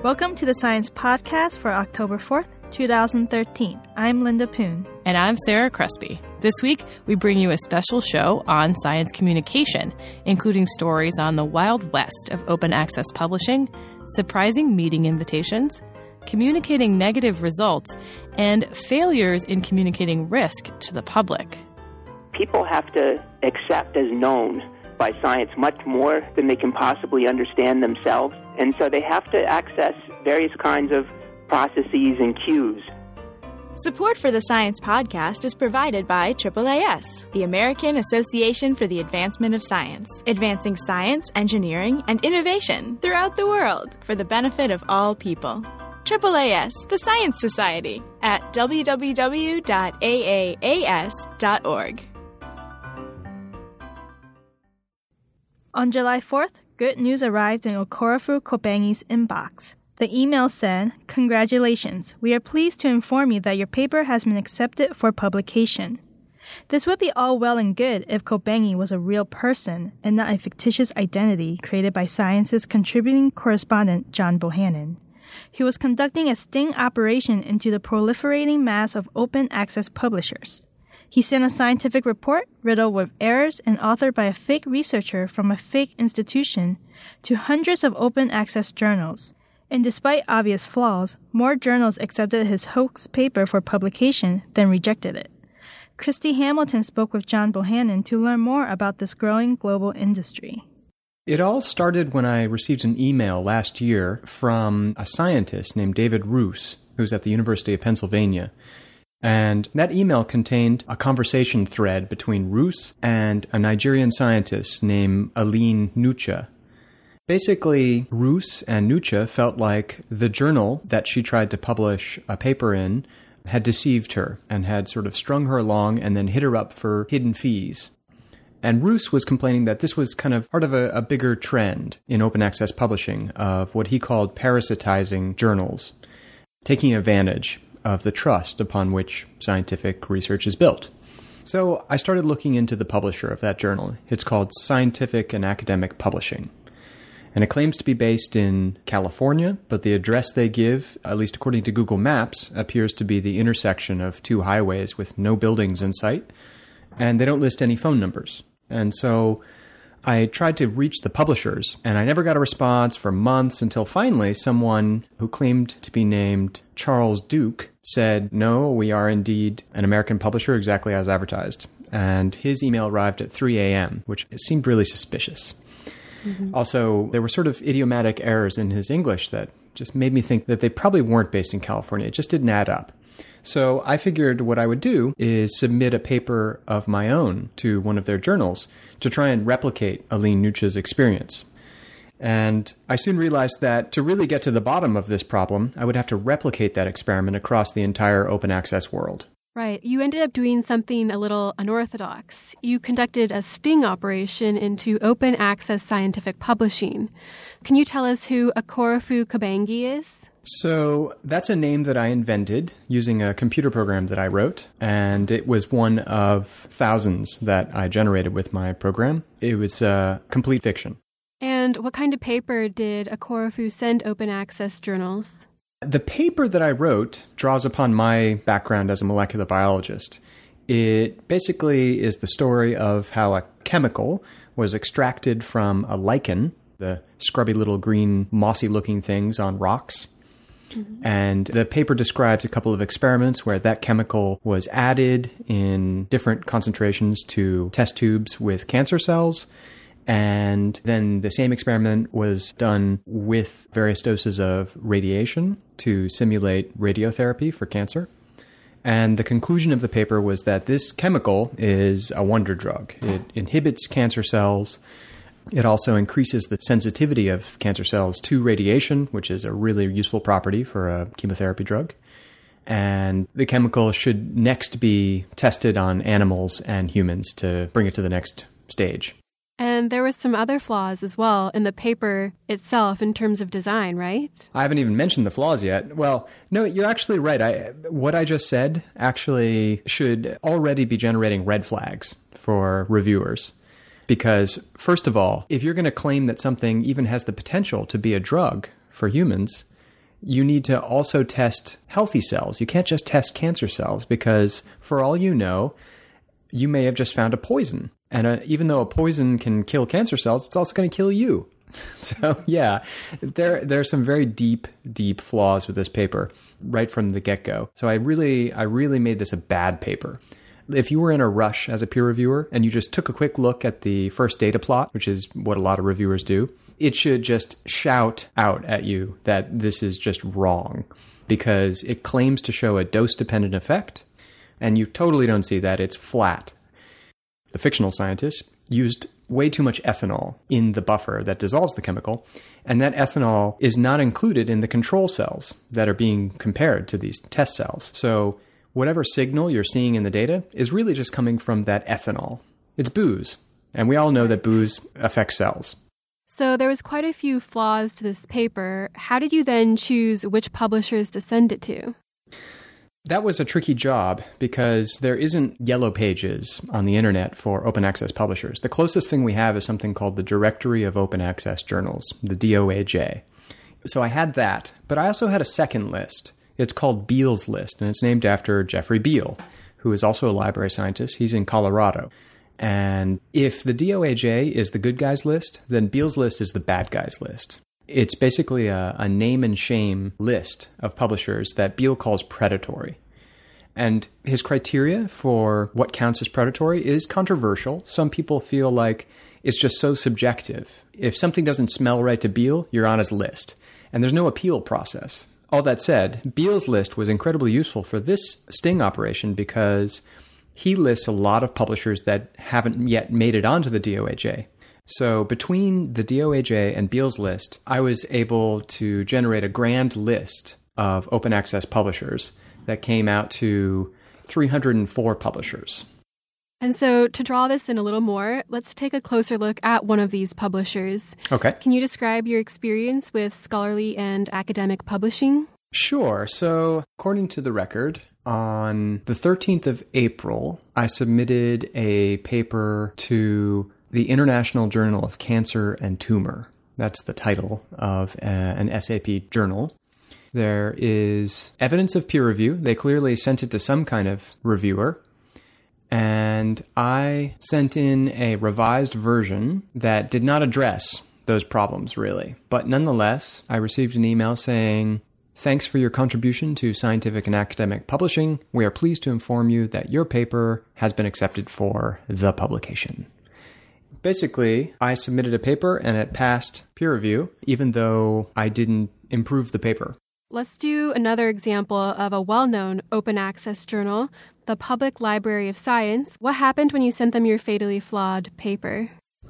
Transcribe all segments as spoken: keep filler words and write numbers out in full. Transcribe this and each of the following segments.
Welcome to the Science Podcast for October fourth, twenty thirteen. I'm Linda Poon. And I'm Sarah Crespi. This week, we bring you a special show on science communication, including stories on the Wild West of open access publishing, surprising meeting invitations, communicating negative results, and failures in communicating risk to the public. People have to accept as known by science much more than they can possibly understand themselves. And so they have to access various kinds of processes and cues. Support for the Science Podcast is provided by triple A S, the American Association for the Advancement of Science, advancing science, engineering, and innovation throughout the world for the benefit of all people. triple A S, the Science Society, at w w w dot a a a s dot org. On July fourth, good news arrived in Okorafu Kobengi's inbox. The email said, "Congratulations, we are pleased to inform you that your paper has been accepted for publication." This would be all well and good if Kobengi was a real person and not a fictitious identity created by Science's contributing correspondent John Bohannon. He was conducting a sting operation into the proliferating mass of open access publishers. He sent a scientific report riddled with errors and authored by a fake researcher from a fake institution to hundreds of open access journals. And despite obvious flaws, more journals accepted his hoax paper for publication than rejected it. Christy Hamilton spoke with John Bohannon to learn more about this growing global industry. It all started when I received an email last year from a scientist named David Roos, who's at the University of Pennsylvania. And that email contained a conversation thread between Roos and a Nigerian scientist named Aline Nucha. Basically, Roos and Nucha felt like the journal that she tried to publish a paper in had deceived her and had sort of strung her along and then hit her up for hidden fees. And Roos was complaining that this was kind of part of a, a bigger trend in open access publishing of what he called parasitizing journals, taking advantage of the trust upon which scientific research is built. So I started looking into the publisher of that journal. It's called Scientific and Academic Publishing. And it claims to be based in California, but the address they give, at least according to Google Maps, appears to be the intersection of two highways with no buildings in sight, and they don't list any phone numbers. And so I tried to reach the publishers, and I never got a response for months until finally someone who claimed to be named Charles Duke said, "No, we are indeed an American publisher exactly as advertised." And his email arrived at three a.m., which seemed really suspicious. Mm-hmm. Also, there were sort of idiomatic errors in his English that just made me think that they probably weren't based in California. It just didn't add up. So I figured what I would do is submit a paper of my own to one of their journals to try and replicate Aline Nucha's experience. And I soon realized that to really get to the bottom of this problem, I would have to replicate that experiment across the entire open access world. Right. You ended up doing something a little unorthodox. You conducted a sting operation into open access scientific publishing. Can you tell us who Okorafu Kobengi is? So that's a name that I invented using a computer program that I wrote, and it was one of thousands that I generated with my program. It was uh, complete fiction. And what kind of paper did Okorafu send open access journals? The paper that I wrote draws upon my background as a molecular biologist. It basically is the story of how a chemical was extracted from a lichen, the scrubby little green mossy-looking things on rocks. Mm-hmm. And the paper describes a couple of experiments where that chemical was added in different concentrations to test tubes with cancer cells. And then the same experiment was done with various doses of radiation to simulate radiotherapy for cancer. And the conclusion of the paper was that this chemical is a wonder drug. It inhibits cancer cells. It also increases the sensitivity of cancer cells to radiation, which is a really useful property for a chemotherapy drug. And the chemical should next be tested on animals and humans to bring it to the next stage. And there were some other flaws as well in the paper itself in terms of design, right? I haven't even mentioned the flaws yet. Well, no, you're actually right. I, what I just said actually should already be generating red flags for reviewers. Because, first of all, if you're going to claim that something even has the potential to be a drug for humans, you need to also test healthy cells. You can't just test cancer cells because, for all you know, you may have just found a poison. And uh, even though a poison can kill cancer cells, it's also going to kill you. So, yeah, there there are some very deep, deep flaws with this paper right from the get-go. So I really, I really made this a bad paper. If you were in a rush as a peer reviewer and you just took a quick look at the first data plot, which is what a lot of reviewers do, it should just shout out at you that this is just wrong because it claims to show a dose-dependent effect, and you totally don't see that. It's flat. The fictional scientists used way too much ethanol in the buffer that dissolves the chemical, and that ethanol is not included in the control cells that are being compared to these test cells. So whatever signal you're seeing in the data is really just coming from that ethanol. It's booze, and we all know that booze affects cells. So there was quite a few flaws to this paper. How did you then choose which publishers to send it to? That was a tricky job because there isn't yellow pages on the internet for open access publishers. The closest thing we have is something called the Directory of Open Access Journals, the D O A J. So I had that, but I also had a second list. It's called Beall's List, and it's named after Jeffrey Beall, who is also a library scientist. He's in Colorado. And if the D O A J is the good guys list, then Beall's List is the bad guys list. It's basically a, a name and shame list of publishers that Beall calls predatory. And his criteria for what counts as predatory is controversial. Some people feel like it's just so subjective. If something doesn't smell right to Beall, you're on his list. And there's no appeal process. All that said, Beall's list was incredibly useful for this sting operation because he lists a lot of publishers that haven't yet made it onto the D O A J. So between the D O A J and Beall's list, I was able to generate a grand list of open access publishers that came out to three hundred four publishers. And so to draw this in a little more, let's take a closer look at one of these publishers. Okay. Can you describe your experience with scholarly and academic publishing? Sure. So according to the record, on the thirteenth of April, I submitted a paper to the International Journal of Cancer and Tumor. That's the title of a, an S A P journal. There is evidence of peer review. They clearly sent it to some kind of reviewer. And I sent in a revised version that did not address those problems, really. But nonetheless, I received an email saying, "Thanks for your contribution to scientific and academic publishing. We are pleased to inform you that your paper has been accepted for the publication." Basically, I submitted a paper and it passed peer review, even though I didn't improve the paper. Let's do another example of a well-known open access journal, the Public Library of Science. What happened when you sent them your fatally flawed paper?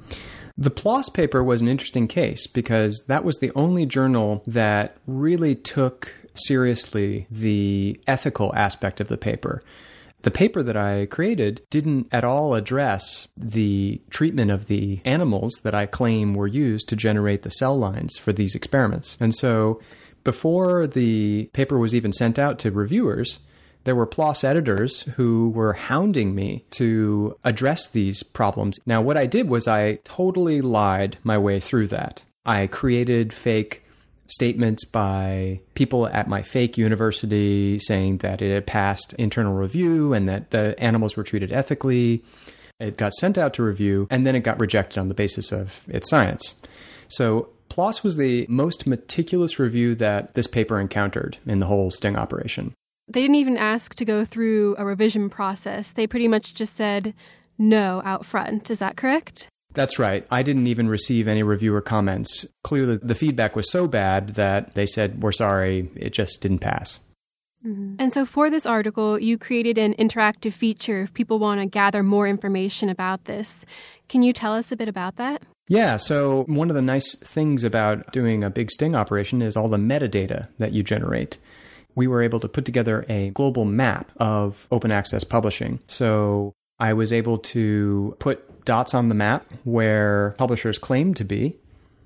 The P L O S paper was an interesting case because that was the only journal that really took seriously the ethical aspect of the paper. The paper that I created didn't at all address the treatment of the animals that I claim were used to generate the cell lines for these experiments. And so before the paper was even sent out to reviewers, there were P L O S editors who were hounding me to address these problems. Now, what I did was I totally lied my way through that. I created fake statements by people at my fake university saying that it had passed internal review and that the animals were treated ethically. It got sent out to review, and then it got rejected on the basis of its science. So P L O S was the most meticulous review that this paper encountered in the whole sting operation. They didn't even ask to go through a revision process. They pretty much just said no out front. Is that correct? That's right. I didn't even receive any reviewer comments. Clearly, the feedback was so bad that they said, "We're sorry, it just didn't pass." Mm-hmm. And so for this article, you created an interactive feature if people want to gather more information about this. Can you tell us a bit about that? Yeah, so one of the nice things about doing a big sting operation is all the metadata that you generate. We were able to put together a global map of open access publishing. So I was able to put dots on the map where publishers claim to be,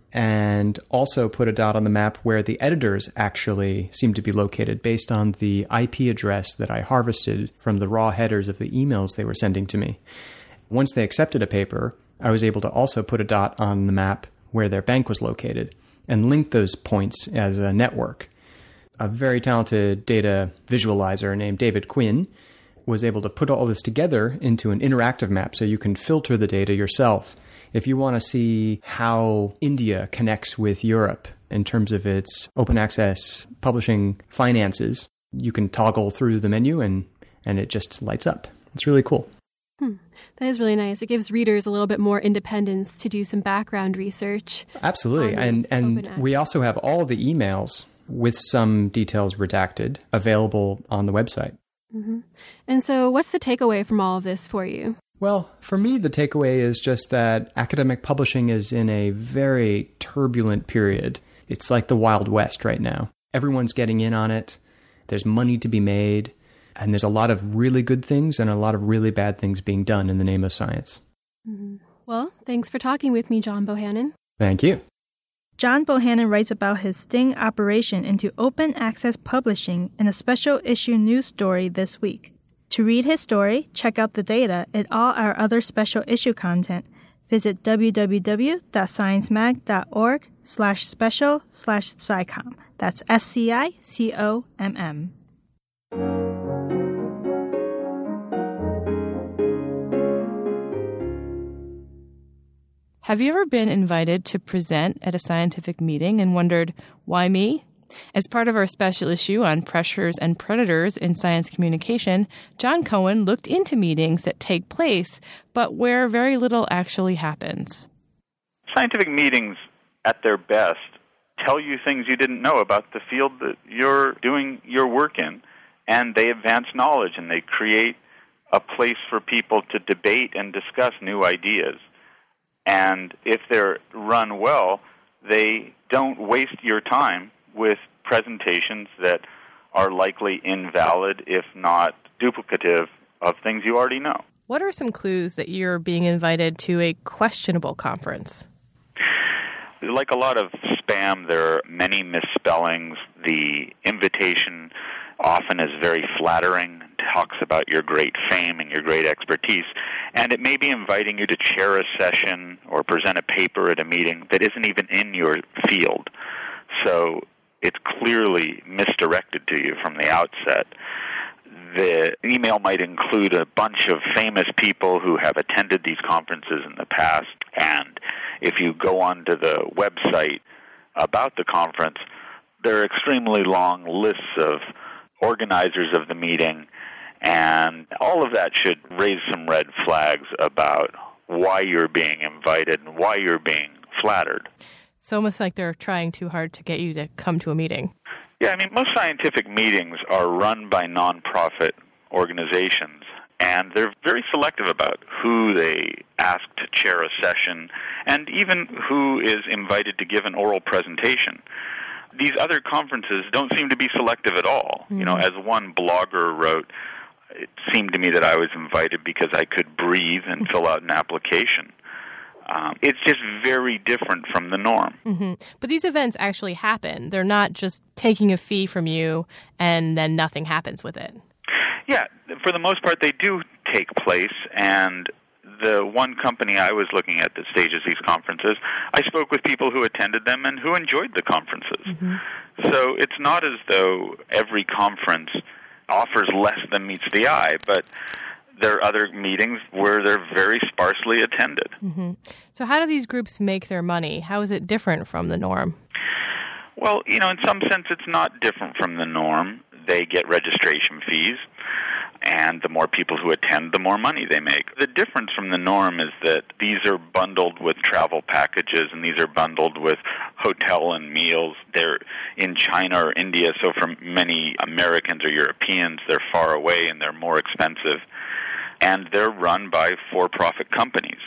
and also put a dot on the map where the editors actually seem to be located based on the I P address that I harvested from the raw headers of the emails they were sending to me. Once they accepted a paper, I was able to also put a dot on the map where their bank was located and link those points as a network. a very talented data visualizer named David Quinn was able to put all this together into an interactive map so you can filter the data yourself. If you want to see how India connects with Europe in terms of its open access publishing finances, you can toggle through the menu and, and it just lights up. It's really cool. Hmm. That is really nice. It gives readers a little bit more independence to do some background research. Absolutely. And and we also have all the emails with some details redacted available on the website. Mm-hmm. And so what's the takeaway from all of this for you? Well, for me, the takeaway is just that academic publishing is in a very turbulent period. It's like the Wild West right now. Everyone's getting in on it. There's money to be made. And there's a lot of really good things and a lot of really bad things being done in the name of science. Mm-hmm. Well, thanks for talking with me, John Bohannon. Thank you. John Bohannon writes about his sting operation into open access publishing in a special issue news story this week. To read his story, check out the data and all our other special issue content. Visit www.sciencemag.org slash special slash SciComm. That's S C I C O M M. Have you ever been invited to present at a scientific meeting and wondered, why me? As part of our special issue on pressures and predators in science communication, John Cohen looked into meetings that take place, but where very little actually happens. Scientific meetings, at their best, tell you things you didn't know about the field that you're doing your work in, and they advance knowledge, and they create a place for people to debate and discuss new ideas. And if they're run well, they don't waste your time with presentations that are likely invalid, if not duplicative, of things you already know. What are some clues that you're being invited to a questionable conference? Like a lot of spam, there are many misspellings. The invitation often is very flattering, talks about your great fame and your great expertise, and it may be inviting you to chair a session or present a paper at a meeting that isn't even in your field. So it's clearly misdirected to you from the outset. The email might include a bunch of famous people who have attended these conferences in the past, and if you go onto the website about the conference, there are extremely long lists of organizers of the meeting, and all of that should raise some red flags about why you're being invited and why you're being flattered. It's almost like they're trying too hard to get you to come to a meeting. Yeah, I mean, most scientific meetings are run by nonprofit organizations, and they're very selective about who they ask to chair a session and even who is invited to give an oral presentation. These other conferences don't seem to be selective at all. Mm-hmm. You know, as one blogger wrote, it seemed to me that I was invited because I could breathe and fill out an application. Um, it's just very different from the norm. Mm-hmm. But these events actually happen. They're not just taking a fee from you and then nothing happens with it. Yeah, for the most part, they do take place, and the one company I was looking at that stages these conferences, I spoke with people who attended them and who enjoyed the conferences. Mm-hmm. So it's not as though every conference offers less than meets the eye, but there are other meetings where they're very sparsely attended. Mm-hmm. So how do these groups make their money? How is it different from the norm? Well, you know, in some sense it's not different from the norm. They get registration fees, and the more people who attend, the more money they make. The difference from the norm is that these are bundled with travel packages, and these are bundled with hotel and meals. They're in China or India, so for many Americans or Europeans, they're far away and they're more expensive. And they're run by for-profit companies.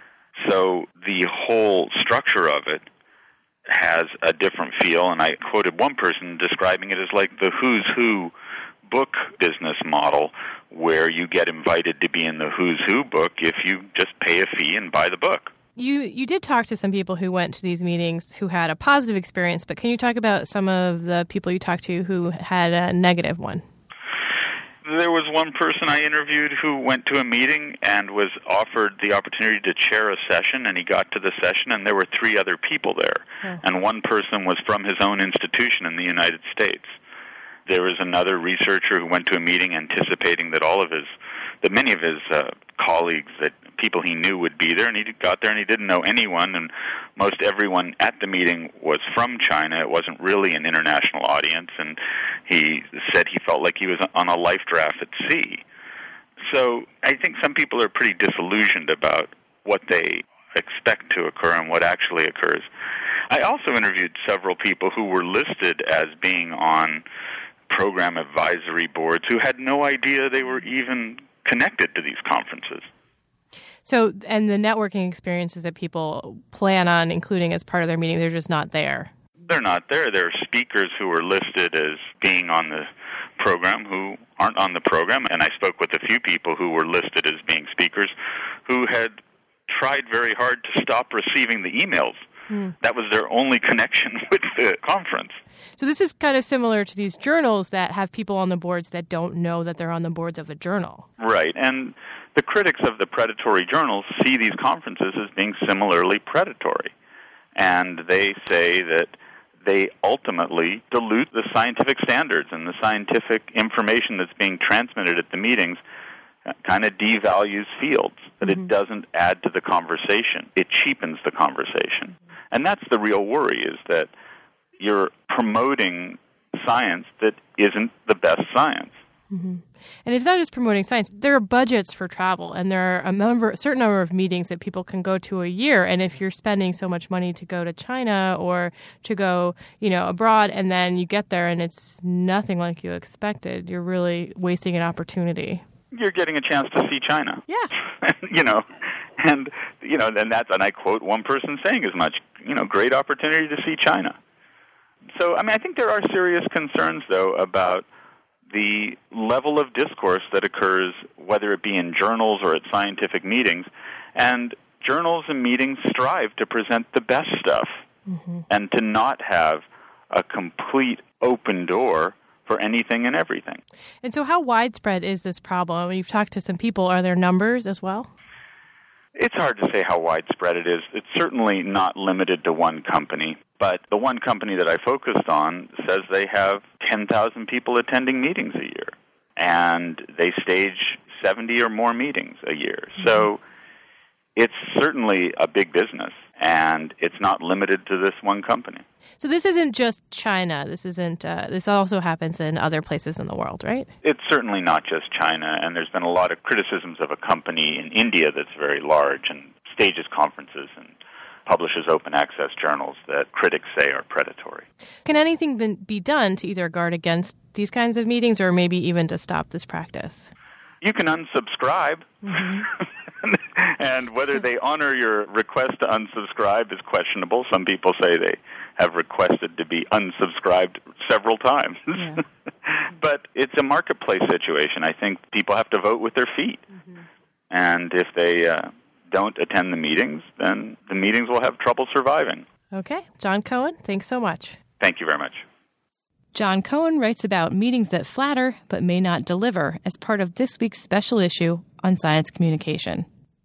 So the whole structure of it has a different feel, and I quoted one person describing it as like the who's who book business model, where you get invited to be in the who's who book if you just pay a fee and buy the book. You you did talk to some people who went to these meetings who had a positive experience, but can you talk about some of the people you talked to who had a negative one? There was one person I interviewed who went to a meeting and was offered the opportunity to chair a session, and he got to the session, and there were three other people there. Oh. And one person was from his own institution in the United States. There was another researcher who went to a meeting anticipating that all of his, that many of his uh, colleagues, that people he knew would be there, and he got there and he didn't know anyone, and most everyone at the meeting was from China. It wasn't really an international audience, and he said he felt like he was on a life raft at sea. So I think some people are pretty disillusioned about what they expect to occur and what actually occurs. I also interviewed several people who were listed as being on program advisory boards who had no idea they were even connected to these conferences. So, and the networking experiences that people plan on including as part of their meeting, they're just not there. They're not there. There are speakers who are listed as being on the program who aren't on the program, and I spoke with a few people who were listed as being speakers who had tried very hard to stop receiving the emails. Hmm. That was their only connection with the conference. So this is kind of similar to these journals that have people on the boards that don't know that they're on the boards of a journal. Right, and the critics of the predatory journals see these conferences as being similarly predatory. And they say that they ultimately dilute the scientific standards, and the scientific information that's being transmitted at the meetings kind of devalues fields, that mm-hmm. it doesn't add to the conversation. It cheapens the conversation. And that's the real worry, is that you're promoting science that isn't the best science. Mm-hmm. And it's not just promoting science. There are budgets for travel, and there are a number, a certain number of meetings that people can go to a year. And if you're spending so much money to go to China or to go, you know, abroad, and then you get there and it's nothing like you expected, you're really wasting an opportunity. You're getting a chance to see China. Yeah. you know, and, you know, and that's, and I quote one person saying as much, you know, great opportunity to see China. So, I mean, I think there are serious concerns, though, about the level of discourse that occurs, whether it be in journals or at scientific meetings. And journals and meetings strive to present the best stuff mm-hmm. and to not have a complete open door for anything and everything. And so how widespread is this problem? I mean, you've talked to some people. Are there numbers as well? It's hard to say how widespread it is. It's certainly not limited to one company. But the one company that I focused on says they have ten thousand people attending meetings a year. And they stage seventy or more meetings a year. Mm-hmm. So it's certainly a big business. And it's not limited to this one company. So this isn't just China. This isn't. Uh, this also happens in other places in the world, right? It's certainly not just China. And there's been a lot of criticisms of a company in India that's very large and stages conferences and publishes open access journals that critics say are predatory. Can anything be done to either guard against these kinds of meetings or maybe even to stop this practice? You can unsubscribe. Mm-hmm. And whether they honor your request to unsubscribe is questionable. Some people say they have requested to be unsubscribed several times. Yeah. But it's a marketplace situation. I think people have to vote with their feet. Mm-hmm. And if they uh, don't attend the meetings, then the meetings will have trouble surviving. Okay. John Cohen, thanks so much. Thank you very much. John Cohen writes about meetings that flatter but may not deliver as part of this week's special issue on science communication.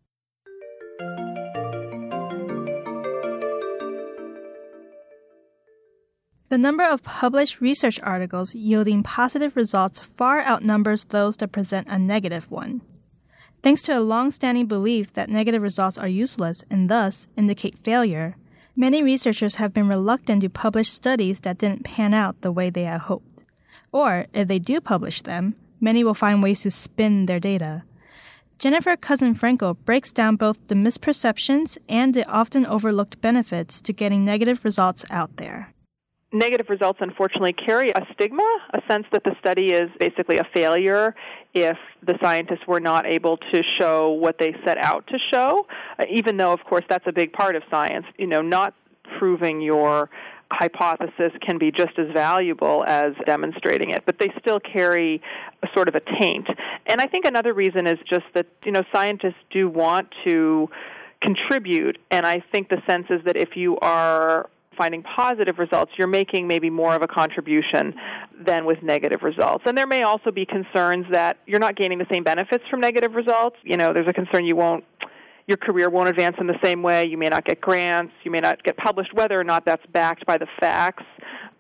The number of published research articles yielding positive results far outnumbers those that present a negative one. Thanks to a long-standing belief that negative results are useless and thus indicate failure, many researchers have been reluctant to publish studies that didn't pan out the way they had hoped. Or, if they do publish them, many will find ways to spin their data. Jennifer Cousin-Franco breaks down both the misperceptions and the often overlooked benefits to getting negative results out there. Negative results, unfortunately, carry a stigma, a sense that the study is basically a failure if the scientists were not able to show what they set out to show, uh, even though, of course, that's a big part of science. You know, not proving your hypothesis can be just as valuable as demonstrating it, but they still carry a sort of a taint. And I think another reason is just that, you know, scientists do want to contribute, and I think the sense is that if you are finding positive results, you're making maybe more of a contribution than with negative results. And there may also be concerns that you're not gaining the same benefits from negative results. You know, there's a concern you won't, your career won't advance in the same way. You may not get grants. You may not get published, whether or not that's backed by the facts.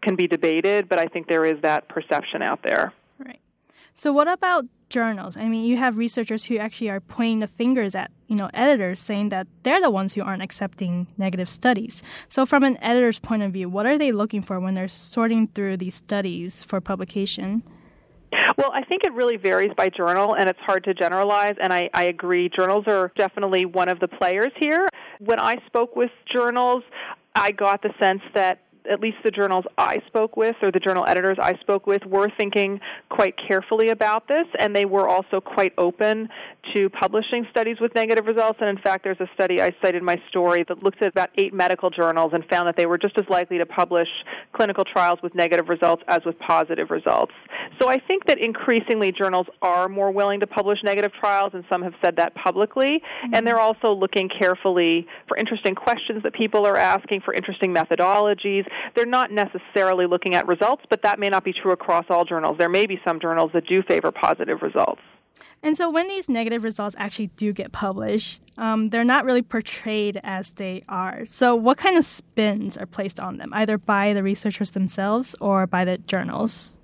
can be debated, but I think there is that perception out there. Right. So what about journals? I mean, you have researchers who actually are pointing the fingers at, you know, editors saying that they're the ones who aren't accepting negative studies. So from an editor's point of view, what are they looking for when they're sorting through these studies for publication? Well, I think it really varies by journal, and it's hard to generalize, and I, I agree. Journals are definitely one of the players here. When I spoke with journals, I got the sense that at least the journals I spoke with, or the journal editors I spoke with, were thinking quite carefully about this, and they were also quite open to publishing studies with negative results. And in fact, there's a study I cited in my story that looked at about eight medical journals and found that they were just as likely to publish clinical trials with negative results as with positive results. So I think that increasingly journals are more willing to publish negative trials, and some have said that publicly, mm-hmm. and they're also looking carefully for interesting questions that people are asking, for interesting methodologies. They're not necessarily looking at results, but that may not be true across all journals. There may be some journals that do favor positive results. And so when these negative results actually do get published, um, they're not really portrayed as they are. So what kind of spins are placed on them, either by the researchers themselves or by the journals?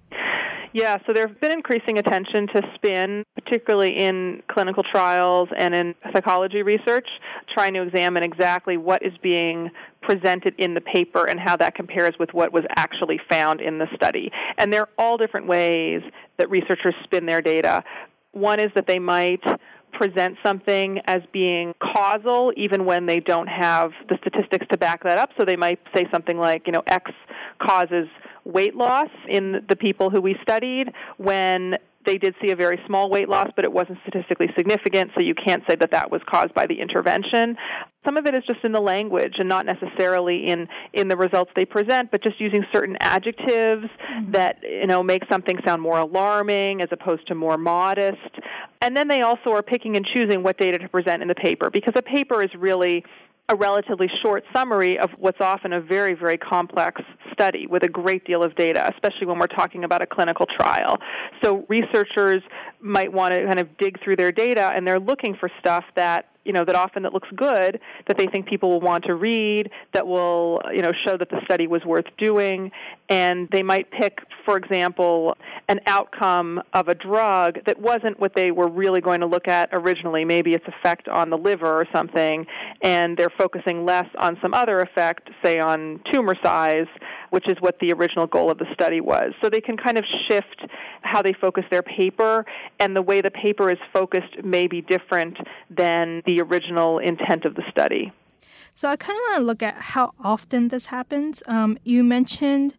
Yeah, so there's been increasing attention to spin, particularly in clinical trials and in psychology research, trying to examine exactly what is being presented in the paper and how that compares with what was actually found in the study. And there are all different ways that researchers spin their data. One is that they might present something as being causal even when they don't have the statistics to back that up. So they might say something like, you know, X causes weight loss in the people who we studied when they did see a very small weight loss, but it wasn't statistically significant, so you can't say that that was caused by the intervention. Some of it is just in the language and not necessarily in, in the results they present, but just using certain adjectives mm-hmm. that, you know, make something sound more alarming as opposed to more modest. And then they also are picking and choosing what data to present in the paper, because a paper is really a relatively short summary of what's often a very, very complex study with a great deal of data, especially when we're talking about a clinical trial. So researchers might want to kind of dig through their data, and they're looking for stuff that, you know, that often that looks good, that they think people will want to read, that will, you know, show that the study was worth doing. And they might pick, for example, an outcome of a drug that wasn't what they were really going to look at originally, maybe its effect on the liver or something, and they're focusing less on some other effect, say on tumor size, which is what the original goal of the study was. So they can kind of shift how they focus their paper, and the way the paper is focused may be different than the original intent of the study. So I kind of want to look at how often this happens. Um, you mentioned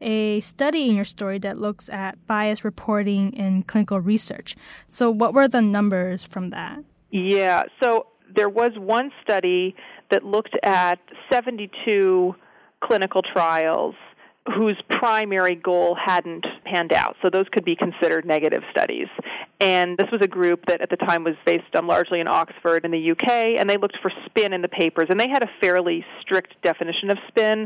a study in your story that looks at bias reporting in clinical research. So what were the numbers from that? Yeah, so there was one study that looked at seventy-two clinical trials whose primary goal hadn't panned out. So those could be considered negative studies. And this was a group that at the time was based um, largely in Oxford in the U K, and they looked for spin in the papers. And they had a fairly strict definition of spin,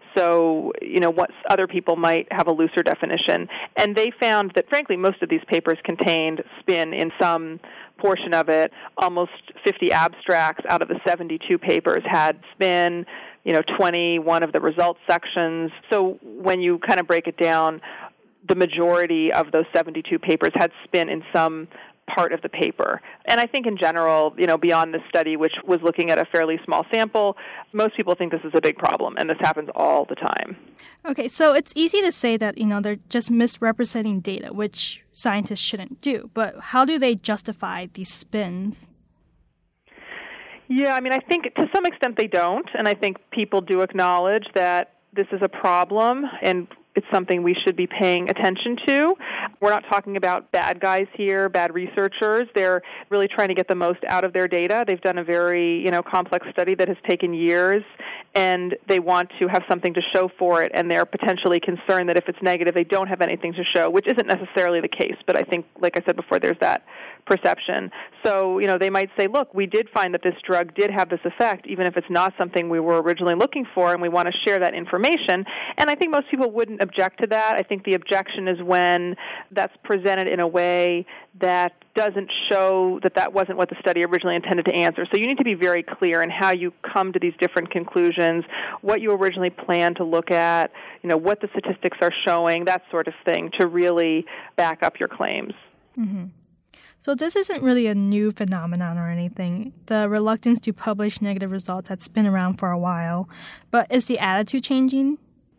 so, you know, what other people might have a looser definition. And they found that, frankly, most of these papers contained spin in some portion of it. Almost fifty abstracts out of the seventy-two papers had spin, you know, twenty-one of the results sections. So when you kind of break it down, the majority of those seventy-two papers had spin in some part of the paper. And I think in general, you know, beyond this study, which was looking at a fairly small sample, most people think this is a big problem, and this happens all the time. Okay, so it's easy to say that, you know, they're just misrepresenting data, which scientists shouldn't do. But how do they justify these spins? Yeah, I mean, I think to some extent they don't, and I think people do acknowledge that this is a problem, and it's something we should be paying attention to. We're not talking about bad guys here, bad researchers. They're really trying to get the most out of their data. They've done a very, you know, complex study that has taken years, and they want to have something to show for it, and they're potentially concerned that if it's negative, they don't have anything to show, which isn't necessarily the case. But I think, like I said before, there's that perception. So, you know, they might say, look, we did find that this drug did have this effect, even if it's not something we were originally looking for, and we want to share that information. And I think most people wouldn't object to that. I think the objection is when that's presented in a way that doesn't show that that wasn't what the study originally intended to answer. So you need to be very clear in how you come to these different conclusions, what you originally planned to look at, you know, what the statistics are showing, that sort of thing, to really back up your claims. Mm-hmm. So this isn't really a new phenomenon or anything. The reluctance to publish negative results has been around for a while. But is the attitude changing?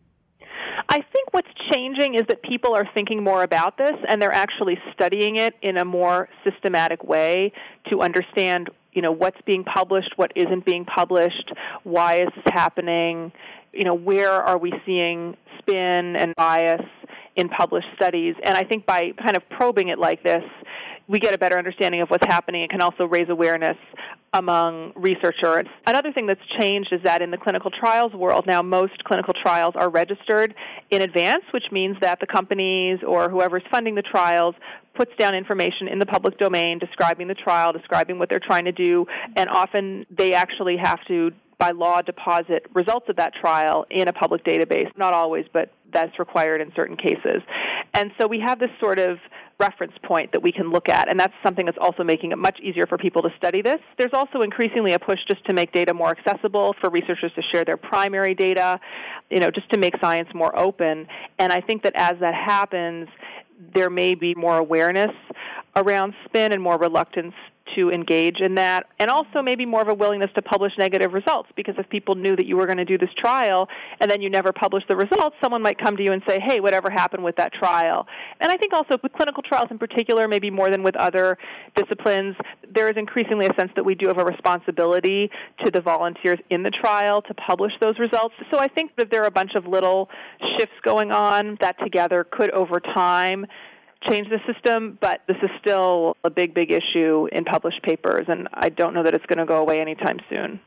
I think what's changing is that people are thinking more about this, and they're actually studying it in a more systematic way to understand, you know, what's being published, what isn't being published, why is this happening, you know, where are we seeing spin and bias in published studies. And I think by kind of probing it like this, we get a better understanding of what's happening and can also raise awareness among researchers. Another thing that's changed is that in the clinical trials world, now most clinical trials are registered in advance, which means that the companies or whoever's funding the trials puts down information in the public domain describing the trial, describing what they're trying to do, and often they actually have to, by law, deposit results of that trial in a public database. Not always, but that's required in certain cases. And so we have this sort of reference point that we can look at, and that's something that's also making it much easier for people to study this. There's also increasingly a push just to make data more accessible, for researchers to share their primary data, you know, just to make science more open. And I think that as that happens, there may be more awareness around spin and more reluctance to engage in that, and also maybe more of a willingness to publish negative results, because if people knew that you were going to do this trial and then you never publish the results, someone might come to you and say, hey, whatever happened with that trial? And I think also with clinical trials in particular, maybe more than with other disciplines, there is increasingly a sense that we do have a responsibility to the volunteers in the trial to publish those results. So I think that there are a bunch of little shifts going on that together could, over time, change the system, but this is still a big, big issue in published papers, and I don't know that it's going to go away anytime soon.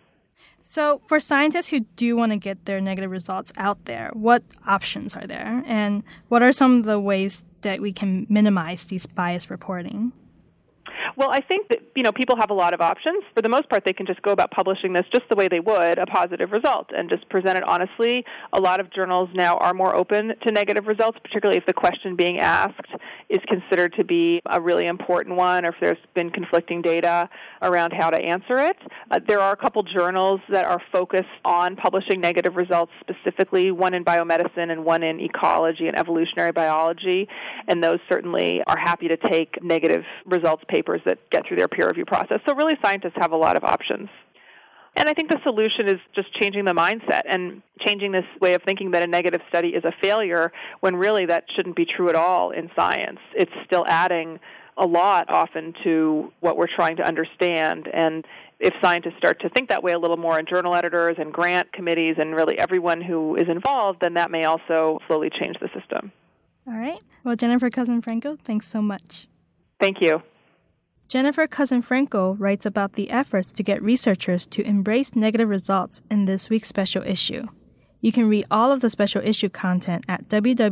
So for scientists who do want to get their negative results out there, what options are there? And what are some of the ways that we can minimize these bias reporting? Well, I think that, you know, people have a lot of options. For the most part, they can just go about publishing this just the way they would a positive result and just present it honestly. A lot of journals now are more open to negative results, particularly if the question being asked is considered to be a really important one, or if there's been conflicting data around how to answer it. Uh, there are a couple journals that are focused on publishing negative results specifically, one in biomedicine and one in ecology and evolutionary biology, and those certainly are happy to take negative results papers that get through their peer review process. So really, scientists have a lot of options. And I think the solution is just changing the mindset and changing this way of thinking that a negative study is a failure, when really that shouldn't be true at all in science. It's still adding a lot often to what we're trying to understand. And if scientists start to think that way a little more, and journal editors and grant committees and really everyone who is involved, then that may also slowly change the system. All right. Well, Jennifer Cousin-Franco, thanks so much. Thank you. Jennifer Cousin-Franco writes about the efforts to get researchers to embrace negative results in this week's special issue. You can read all of the special issue content at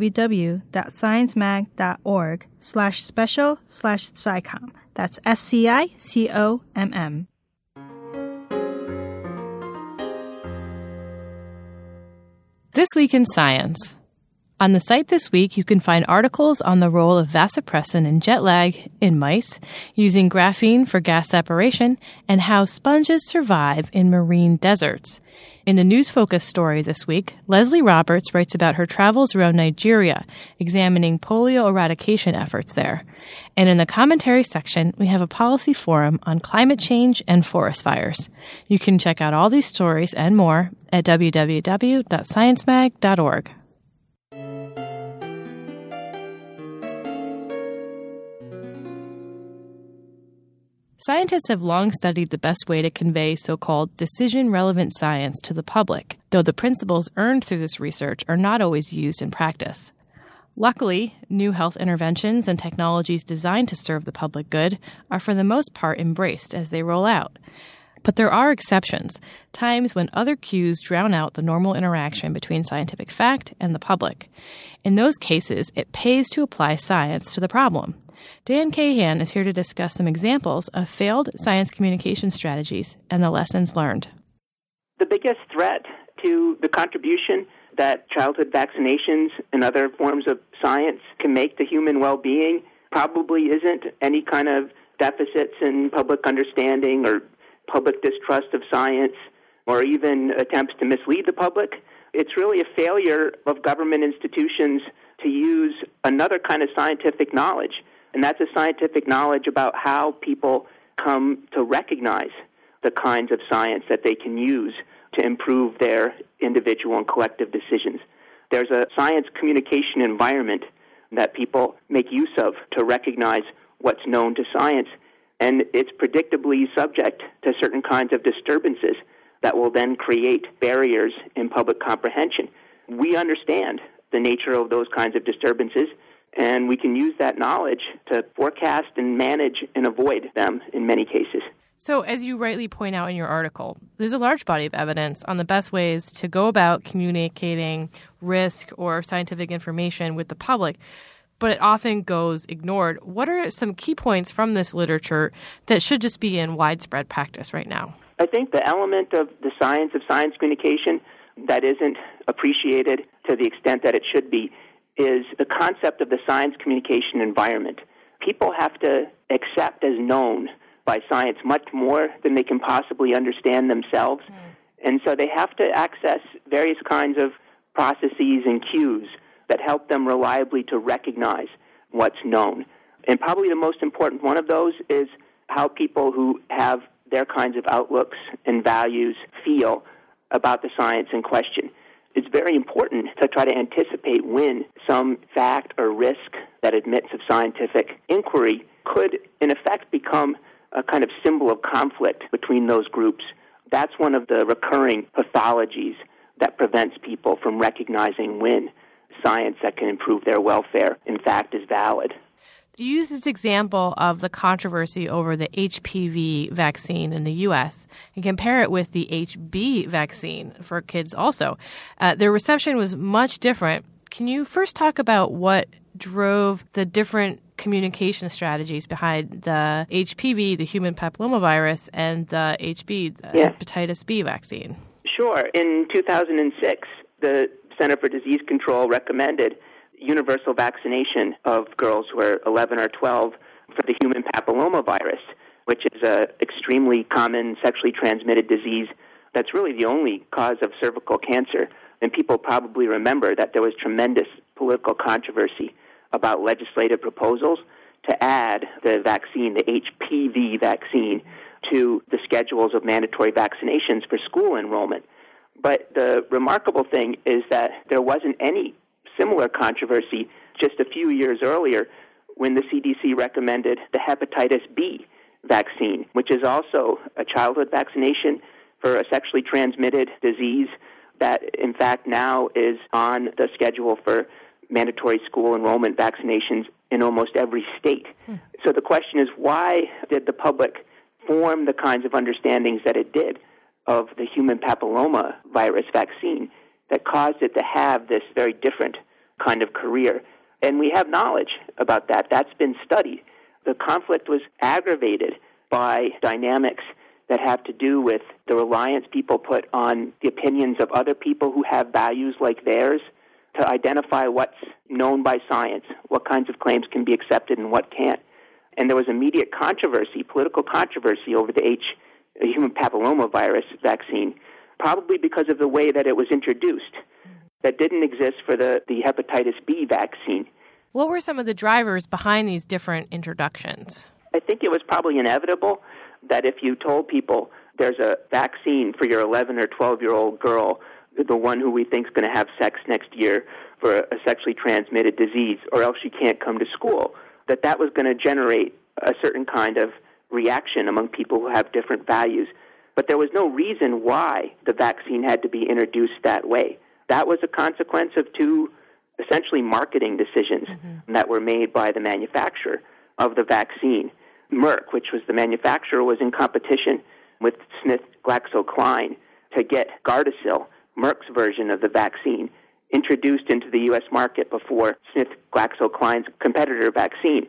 www.sciencemag.org slash special slash SciComm. That's S C I C O M M. This Week in Science. On the site this week, you can find articles on the role of vasopressin in jet lag in mice, using graphene for gas separation, and how sponges survive in marine deserts. In the News Focus story this week, Leslie Roberts writes about her travels around Nigeria, examining polio eradication efforts there. And in the commentary section, we have a policy forum on climate change and forest fires. You can check out all these stories and more at w w w dot science mag dot org. Scientists have long studied the best way to convey so-called decision-relevant science to the public, though the principles earned through this research are not always used in practice. Luckily, new health interventions and technologies designed to serve the public good are for the most part embraced as they roll out. But there are exceptions, times when other cues drown out the normal interaction between scientific fact and the public. In those cases, it pays to apply science to the problem. Dan Kahan is here to discuss some examples of failed science communication strategies and the lessons learned. The biggest threat to the contribution that childhood vaccinations and other forms of science can make to human well-being probably isn't any kind of deficits in public understanding or public distrust of science or even attempts to mislead the public. It's really a failure of government institutions to use another kind of scientific knowledge, and that's a scientific knowledge about how people come to recognize the kinds of science that they can use to improve their individual and collective decisions. There's a science communication environment that people make use of to recognize what's known to science, and it's predictably subject to certain kinds of disturbances that will then create barriers in public comprehension. We understand the nature of those kinds of disturbances, and we can use that knowledge to forecast and manage and avoid them in many cases. So, as you rightly point out in your article, there's a large body of evidence on the best ways to go about communicating risk or scientific information with the public, but it often goes ignored. What are some key points from this literature that should just be in widespread practice right now? I think the element of the science of science communication that isn't appreciated to the extent that it should be is the concept of the science communication environment. People have to accept as known by science much more than they can possibly understand themselves. Mm. And so they have to access various kinds of processes and cues that help them reliably to recognize what's known. And probably the most important one of those is how people who have their kinds of outlooks and values feel about the science in question. It's very important to try to anticipate when some fact or risk that admits of scientific inquiry could, in effect, become a kind of symbol of conflict between those groups. That's one of the recurring pathologies that prevents people from recognizing when science that can improve their welfare, in fact, is valid. You use this example of the controversy over the H P V vaccine in the U S and compare it with the H B vaccine for kids also. Uh, their reception was much different. Can you first talk about what drove the different communication strategies behind the H P V, the human papillomavirus, and the H B, the yeah. hepatitis B vaccine? Sure. In two thousand six, the Center for Disease Control recommended universal vaccination of girls who are eleven or twelve for the human papillomavirus, which is an extremely common sexually transmitted disease that's really the only cause of cervical cancer. And people probably remember that there was tremendous political controversy about legislative proposals to add the vaccine, the H P V vaccine, to the schedules of mandatory vaccinations for school enrollment. But the remarkable thing is that there wasn't any similar controversy just a few years earlier when the C D C recommended the hepatitis B vaccine, which is also a childhood vaccination for a sexually transmitted disease that, in fact, now is on the schedule for mandatory school enrollment vaccinations in almost every state. Hmm. So the question is, why did the public form the kinds of understandings that it did of the human papilloma virus vaccine that caused it to have this very different kind of career? And we have knowledge about that. That's been studied. The conflict was aggravated by dynamics that have to do with the reliance people put on the opinions of other people who have values like theirs to identify what's known by science, what kinds of claims can be accepted and what can't. And there was immediate controversy, political controversy over the H, the human papillomavirus vaccine, probably because of the way that it was introduced, that didn't exist for the, the hepatitis B vaccine. What were some of the drivers behind these different introductions? I think it was probably inevitable that if you told people there's a vaccine for your eleven or twelve-year-old girl, the one who we think is going to have sex next year for a sexually transmitted disease, or else she can't come to school, that that was going to generate a certain kind of reaction among people who have different values. But there was no reason why the vaccine had to be introduced that way. That was a consequence of two essentially marketing decisions mm-hmm. that were made by the manufacturer of the vaccine. Merck, which was the manufacturer, was in competition with SmithGlaxoKline to get Gardasil, Merck's version of the vaccine, introduced into the U S market before SmithGlaxoKline's competitor vaccine.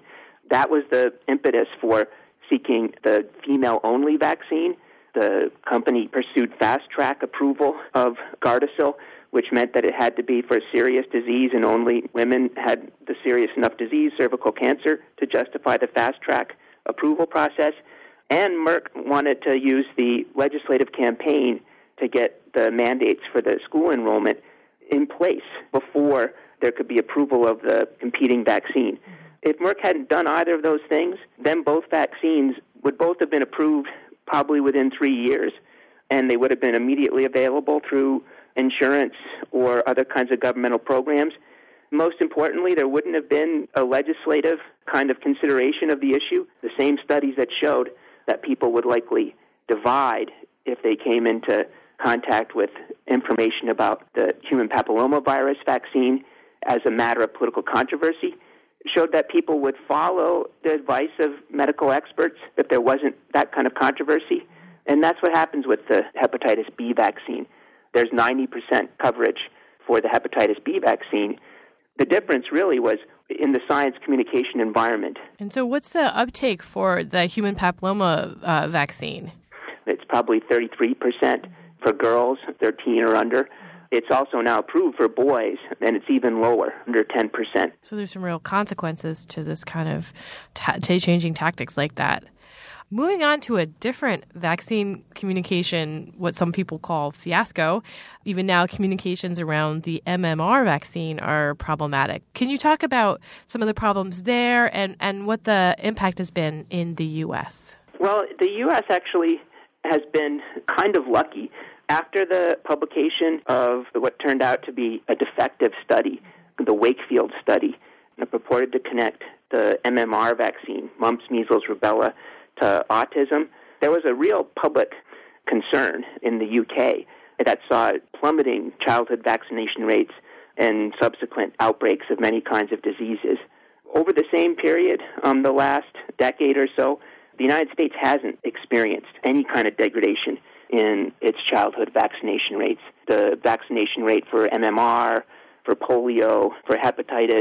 That was the impetus for seeking the female-only vaccine. The company pursued fast-track approval of Gardasil, which meant that it had to be for a serious disease, and only women had the serious enough disease, cervical cancer, to justify the fast-track approval process. And Merck wanted to use the legislative campaign to get the mandates for the school enrollment in place before there could be approval of the competing vaccine. If Merck hadn't done either of those things, then both vaccines would both have been approved probably within three years, and they would have been immediately available through insurance or other kinds of governmental programs. Most importantly, there wouldn't have been a legislative kind of consideration of the issue. The same studies that showed that people would likely divide if they came into contact with information about the human papillomavirus vaccine as a matter of political controversy showed that people would follow the advice of medical experts if there wasn't that kind of controversy. And that's what happens with the hepatitis B vaccine. There's ninety percent coverage for the hepatitis B vaccine. The difference really was in the science communication environment. And so what's the uptake for the human papilloma uh, vaccine? It's probably thirty-three percent for girls, thirteen or under. It's also now approved for boys, and it's even lower, under ten percent. So there's some real consequences to this kind of ta- changing tactics like that. Moving on to a different vaccine communication, what some people call fiasco. Even now, communications around the M M R vaccine are problematic. Can you talk about some of the problems there and, and what the impact has been in the U S? Well, the U S actually has been kind of lucky. After the publication of what turned out to be a defective study, the Wakefield study, that purported to connect the M M R vaccine, mumps, measles, rubella, to autism, there was a real public concern in the U K that saw plummeting childhood vaccination rates and subsequent outbreaks of many kinds of diseases. Over the same period, um, the last decade or so, the United States hasn't experienced any kind of degradation in its childhood vaccination rates. The vaccination rate for M M R, for polio, for hepatitis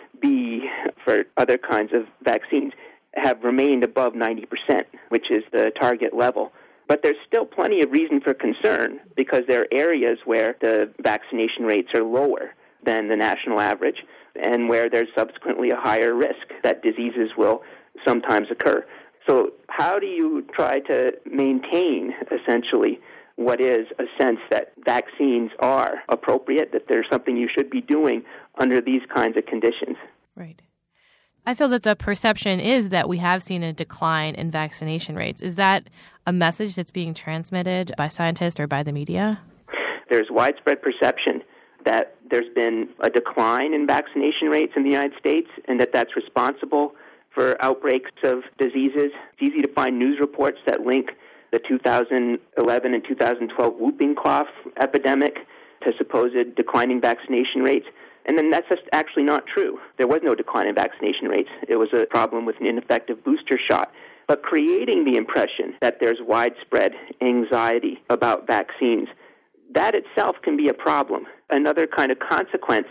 B, for other kinds of vaccines have remained above ninety percent, which is the target level. But there's still plenty of reason for concern because there are areas where the vaccination rates are lower than the national average and where there's subsequently a higher risk that diseases will sometimes occur. So how do you try to maintain, essentially, what is a sense that vaccines are appropriate, that there's something you should be doing under these kinds of conditions? Right. I feel that the perception is that we have seen a decline in vaccination rates. Is that a message that's being transmitted by scientists or by the media? There's widespread perception that there's been a decline in vaccination rates in the United States and that that's responsible for outbreaks of diseases. It's easy to find news reports that link the two thousand eleven and two thousand twelve whooping cough epidemic to supposed declining vaccination rates. And then that's just actually not true. There was no decline in vaccination rates. It was a problem with an ineffective booster shot. But creating the impression that there's widespread anxiety about vaccines, that itself can be a problem. Another kind of consequence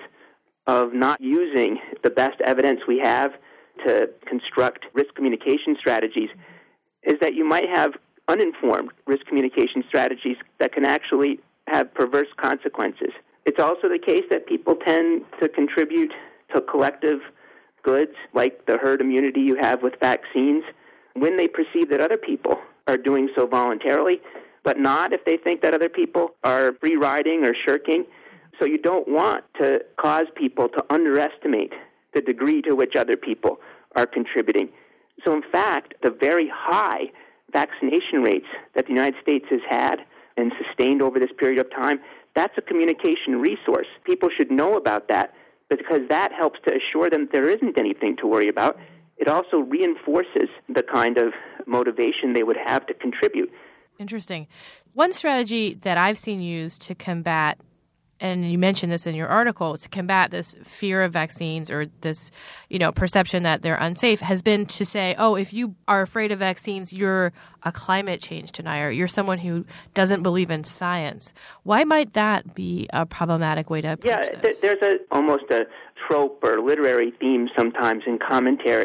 of not using the best evidence we have to construct risk communication strategies is that you might have uninformed risk communication strategies that can actually have perverse consequences. It's also the case that people tend to contribute to collective goods, like the herd immunity you have with vaccines, when they perceive that other people are doing so voluntarily, but not if they think that other people are free riding or shirking. So you don't want to cause people to underestimate the degree to which other people are contributing. So in fact, the very high vaccination rates that the United States has had and sustained over this period of time, that's a communication resource. People should know about that because that helps to assure them there isn't anything to worry about. It also reinforces the kind of motivation they would have to contribute. Interesting. One strategy that I've seen used to combat, and you mentioned this in your article, to combat this fear of vaccines or this, you know, perception that they're unsafe has been to say, oh, if you are afraid of vaccines, you're a climate change denier. You're someone who doesn't believe in science. Why might that be a problematic way to approach yeah, this? Yeah, there's a, almost a trope or literary theme sometimes in commentary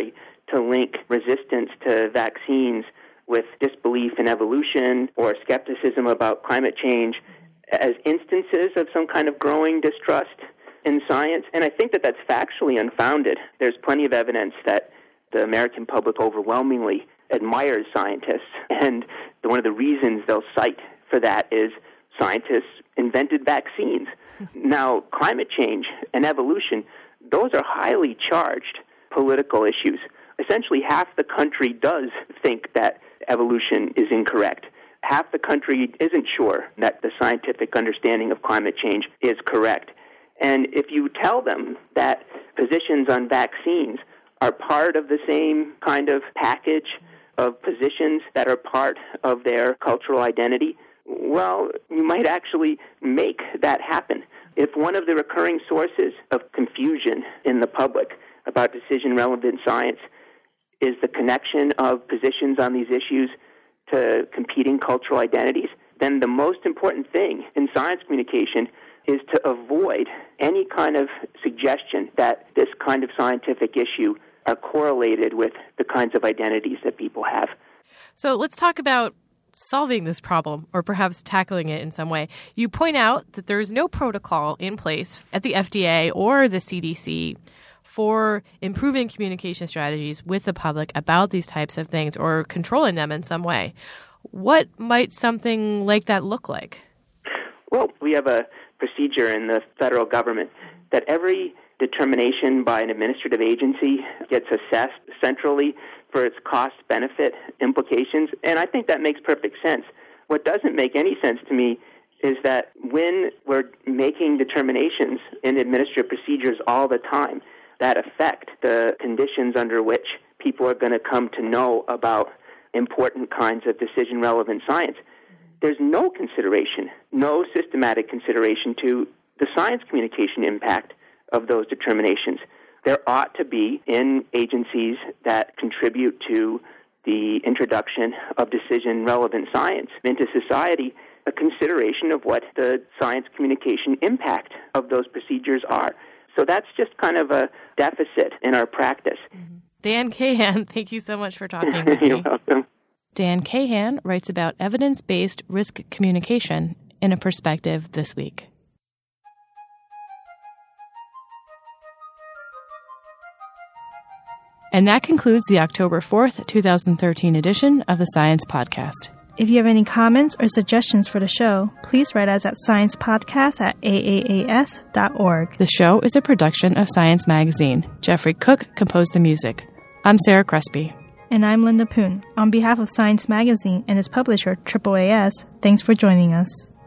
to link resistance to vaccines with disbelief in evolution or skepticism about climate change as instances of some kind of growing distrust in science. And I think that that's factually unfounded. There's plenty of evidence that the American public overwhelmingly admires scientists, and one of the reasons they'll cite for that is scientists invented vaccines. Now, climate change and evolution, those are highly charged political issues. Essentially, half the country does think that evolution is incorrect. Half the country isn't sure that the scientific understanding of climate change is correct. And if you tell them that positions on vaccines are part of the same kind of package of positions that are part of their cultural identity, well, you might actually make that happen. If one of the recurring sources of confusion in the public about decision-relevant science is the connection of positions on these issues to competing cultural identities, then the most important thing in science communication is to avoid any kind of suggestion that this kind of scientific issue are correlated with the kinds of identities that people have. So let's talk about solving this problem, or perhaps tackling it in some way. You point out that there is no protocol in place at the F D A or the C D C for improving communication strategies with the public about these types of things or controlling them in some way. What might something like that look like? Well, we have a procedure in the federal government that every determination by an administrative agency gets assessed centrally for its cost-benefit implications, and I think that makes perfect sense. What doesn't make any sense to me is that when we're making determinations in administrative procedures all the time that affect the conditions under which people are going to come to know about important kinds of decision-relevant science, there's no consideration, no systematic consideration to the science communication impact of those determinations. There ought to be, in agencies that contribute to the introduction of decision-relevant science into society, a consideration of what the science communication impact of those procedures are. So that's just kind of a deficit in our practice. Mm-hmm. Dan Kahan, thank you so much for talking with me. You're welcome. Dan Kahan writes about evidence-based risk communication in A Perspective this week. And that concludes the October fourth, twenty thirteen edition of the Science Podcast. If you have any comments or suggestions for the show, please write us at sciencepodcast at a a a s dot org. The show is a production of Science Magazine. Jeffrey Cook composed the music. I'm Sarah Crespi. And I'm Linda Poon. On behalf of Science Magazine and its publisher, triple A S, thanks for joining us.